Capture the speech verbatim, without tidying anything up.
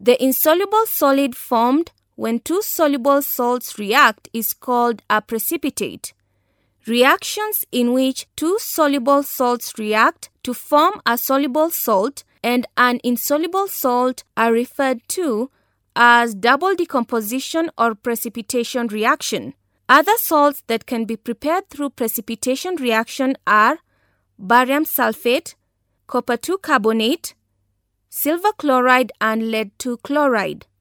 The insoluble solid formed when two soluble salts react is called a precipitate. Reactions in which two soluble salts react to form a soluble salt and an insoluble salt are referred to as double decomposition or precipitation reaction. Other salts that can be prepared through precipitation reaction are barium sulfate, copper two carbonate, silver chloride, and lead two chloride.